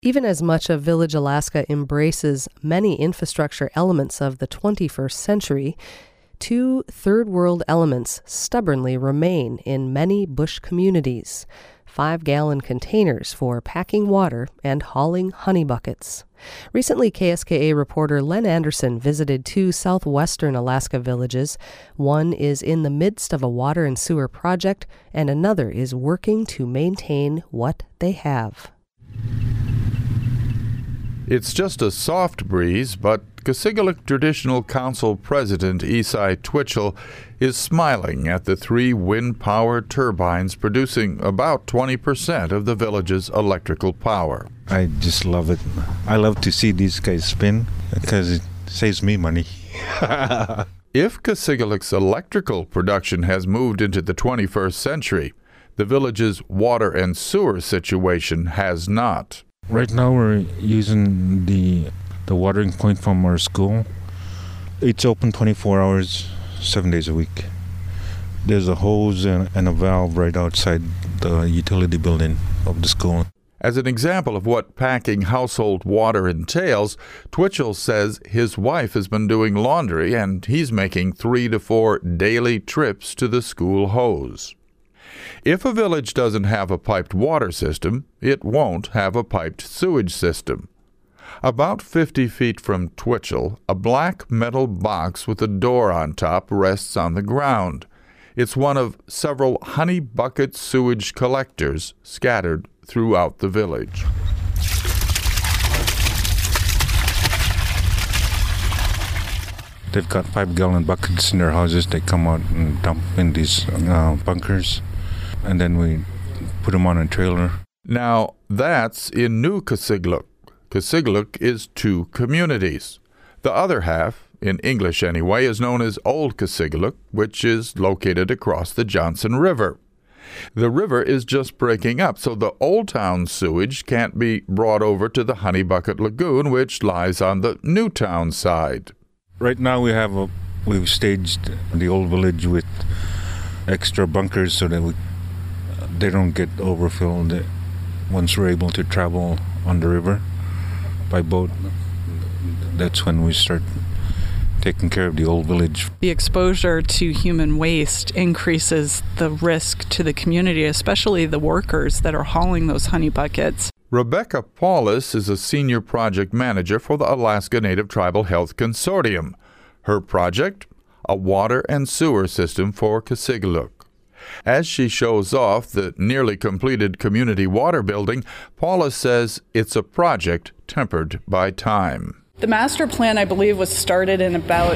Even as much of Village Alaska embraces many infrastructure elements of the 21st century, two third-world elements stubbornly remain in many bush communities: 5-gallon containers for packing water and hauling honey buckets. Recently, KSKA reporter Len Anderson visited two southwestern Alaska villages. One is in the midst of a water and sewer project, and another is working to maintain what they have. It's just a soft breeze, but Kasigaluk Traditional Council President Isai Twitchell is smiling at the 3 wind-powered turbines producing about 20% of the village's electrical power. I just love it. I love to see these guys spin because it saves me money. If Kasigaluk's electrical production has moved into the 21st century, the village's water and sewer situation has not. Right now we're using the watering point from our school. It's open 24 hours, 7 days a week. There's a hose and a valve right outside the utility building of the school. As an example of what packing household water entails, Twitchell says his wife has been doing laundry and he's making 3 to 4 daily trips to the school hose. If a village doesn't have a piped water system, it won't have a piped sewage system. About 50 feet from Twitchell, a black metal box with a door on top rests on the ground. It's one of several honey bucket sewage collectors scattered throughout the village. They've got 5-gallon buckets in their houses. They come out and dump in these bunkers, and then we put them on a trailer. Now, that's in New Kasigaluk. Kasigaluk is 2 communities. The other half, in English anyway, is known as Old Kasigaluk, which is located across the Johnson River. The river is just breaking up, so the Old Town sewage can't be brought over to the Honey Bucket Lagoon, which lies on the New Town side. Right now we've staged the old village with extra bunkers so that they don't get overfilled once we're able to travel on the river by boat. That's when we start taking care of the old village. The exposure to human waste increases the risk to the community, especially the workers that are hauling those honey buckets. Rebecca Paulus is a senior project manager for the Alaska Native Tribal Health Consortium. Her project, a water and sewer system for Kasigaluk. As she shows off the nearly completed community water building, Paulus says it's a project tempered by time. The master plan, I believe, was started in about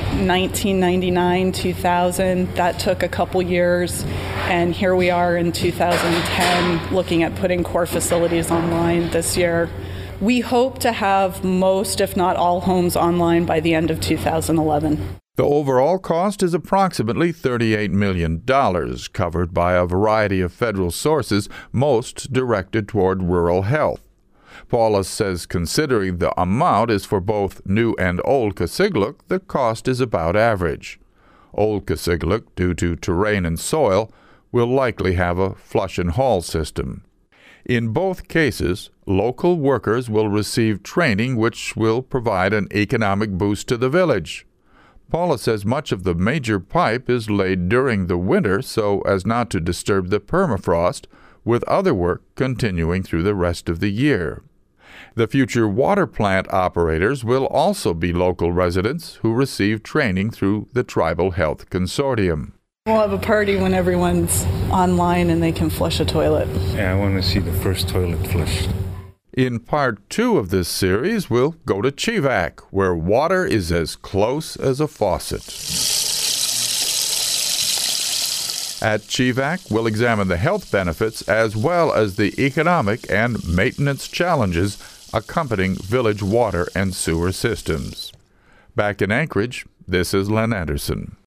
1999, 2000. That took a couple years, and here we are in 2010 looking at putting core facilities online this year. We hope to have most, if not all, homes online by the end of 2011. The overall cost is approximately $38 million, covered by a variety of federal sources, most directed toward rural health. Paulus says considering the amount is for both New and Old Kasigaluk, the cost is about average. Old Kasigaluk, due to terrain and soil, will likely have a flush and haul system. In both cases, local workers will receive training which will provide an economic boost to the village. Paulus says much of the major pipe is laid during the winter so as not to disturb the permafrost, with other work continuing through the rest of the year. The future water plant operators will also be local residents who receive training through the Tribal Health Consortium. We'll have a party when everyone's online and they can flush a toilet. Yeah, I want to see the first toilet flushed. In part 2 of this series, we'll go to Chivak, where water is as close as a faucet. At Chivak, we'll examine the health benefits as well as the economic and maintenance challenges accompanying village water and sewer systems. Back in Anchorage, this is Len Anderson.